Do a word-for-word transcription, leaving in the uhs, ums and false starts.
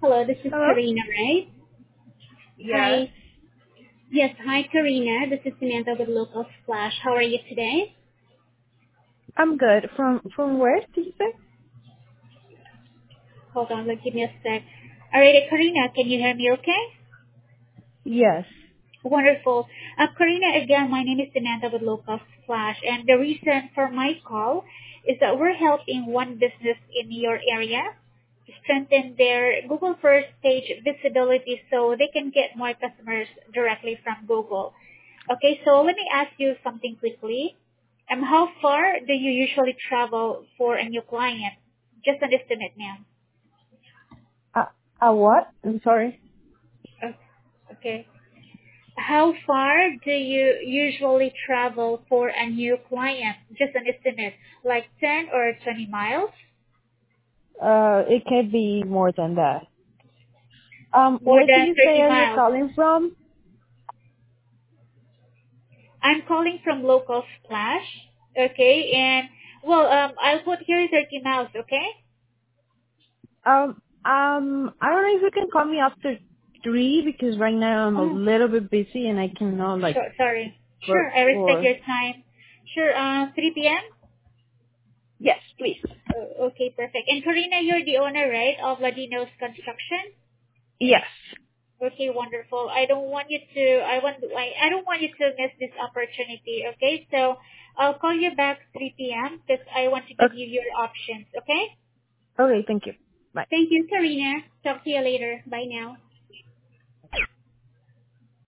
Hello, this is Hello? Karina, right? Yes. Hi. Yes, hi Karina. This is Samantha with Local Splash. How are you today? I'm good. From from where did you say? Hold on, like, give me a sec. Alright, Karina, can you hear me okay? Yes. Wonderful. Uh, Karina, again, my name is Samantha with Local Splash, and the reason for my call is that we're helping one business in your area to strengthen their Google First page visibility so they can get more customers directly from Google. Okay, so let me ask you something quickly. Um, how far do you usually travel for a new client? Just an estimate, ma'am. Uh, uh what? I'm sorry. Oh, okay. How far do you usually travel for a new client? Just an estimate, like ten or twenty miles? Uh, it can be more than that. Um, More where did than you say thirty are you miles. calling from? I'm calling from Local Splash, okay? And, well, um, I'll put here thirty miles, okay? Um, um, I don't know if you can call me after three because right now I'm a Oh, little bit busy and I cannot like sure, sorry. work Sure, I respect for. your time. Sure, um, three p m? Yes, please. Oh, okay, perfect. And Karina, you're the owner, right, of Ladino's Construction? Yes. Okay, wonderful. I don't want you to, I want, I, I don't want you to miss this opportunity, okay? So I'll call you back three p m because I want to give Okay. you your options, okay? Okay. Thank you. Bye. Thank you, Karina. Talk to you later. Bye now.